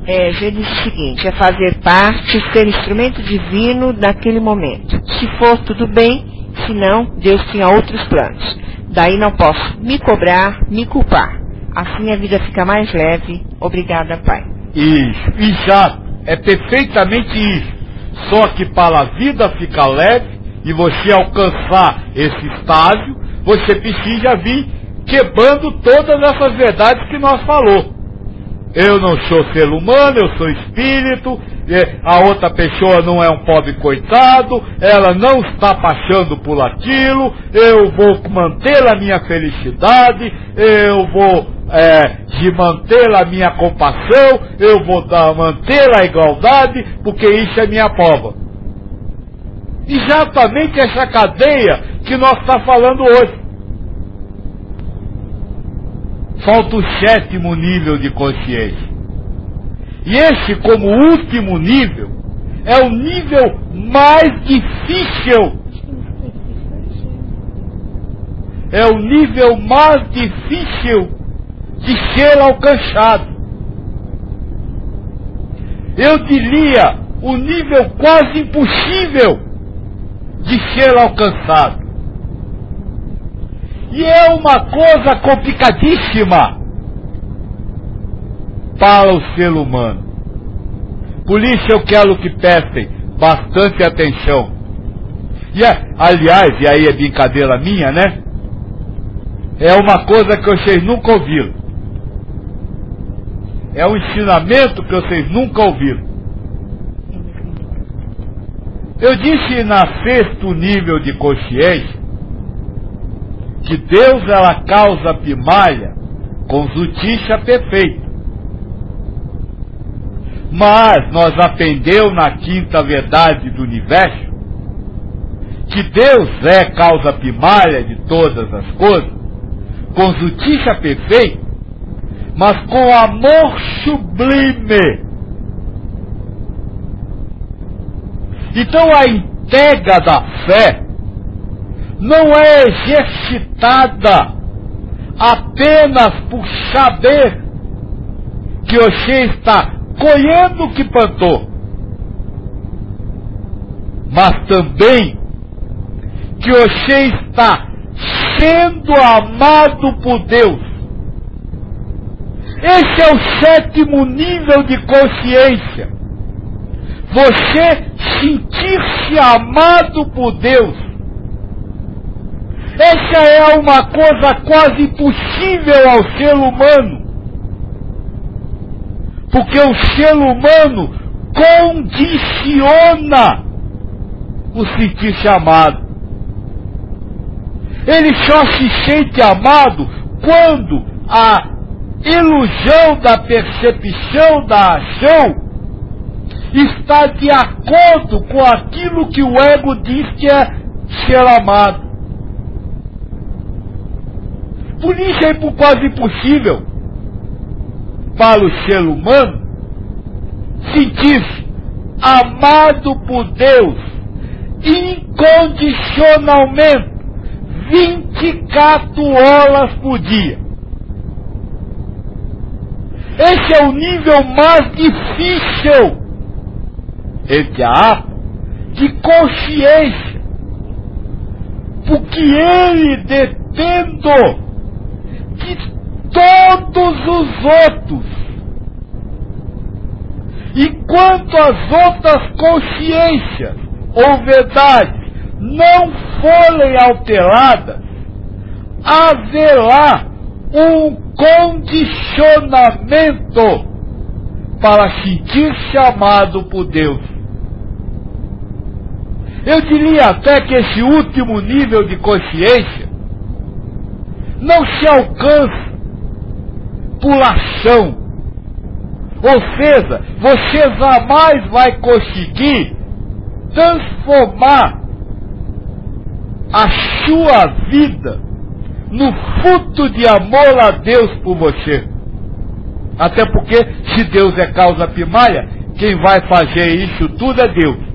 já diz o seguinte, é fazer parte, ser instrumento divino naquele momento. Se for, tudo bem, se não, Deus tinha outros planos. Daí não posso me cobrar, me culpar. Assim a vida fica mais leve. Obrigada, Pai. Isso, exato, é perfeitamente isso. Só que para a vida ficar leve e você alcançar esse estágio, você precisa vir quebrando todas essas verdades que nós falou. Eu não sou ser humano, eu sou espírito, a outra pessoa não é um pobre coitado, ela não está passando por aquilo, eu vou manter a minha felicidade, eu vou de manter a minha compaixão, eu vou manter a igualdade, porque isso é minha prova. Exatamente essa cadeia que nós estamos falando hoje. Falta o 7º nível de consciência. E esse, como último nível, é o nível mais difícil. É o nível mais difícil de ser alcançado. Eu diria, o nível quase impossível de ser alcançado. E é uma coisa complicadíssima para o ser humano. Por isso eu quero que prestem bastante atenção. E aliás, e aí é brincadeira minha, né? É uma coisa que vocês nunca ouviram. É um ensinamento que vocês nunca ouviram. Eu disse na 6º nível de consciência que Deus é a causa primária com justiça perfeita. Mas nós aprendemos na 5ª verdade do universo que Deus é causa primária de todas as coisas, com justiça perfeita, mas com amor sublime. Então a entrega da fé não é exercitada apenas por saber que você está colhendo o que plantou, mas também que você está sendo amado por Deus. Esse é o 7º nível de consciência. Você sentir-se amado por Deus. Essa é uma coisa quase impossível ao ser humano. Porque o ser humano condiciona o sentir-se amado. Ele só se sente amado quando a ilusão da percepção da ação está de acordo com aquilo que o ego diz que é ser amado. Por isso é quase impossível para o ser humano sentir-se amado por Deus incondicionalmente 24 horas por dia. Esse é o nível mais difícil, entre aspas, de consciência, porque ele depende de todos os outros. Enquanto as outras consciências ou verdades não forem alteradas, haverá um condicionamento para sentir-se amado por Deus. Eu diria até que esse último nível de consciência não se alcança por ação. Ou seja, você jamais vai conseguir transformar a sua vida no fruto de amor a Deus por você. Até porque, se Deus é causa primária, quem vai fazer isso tudo é Deus.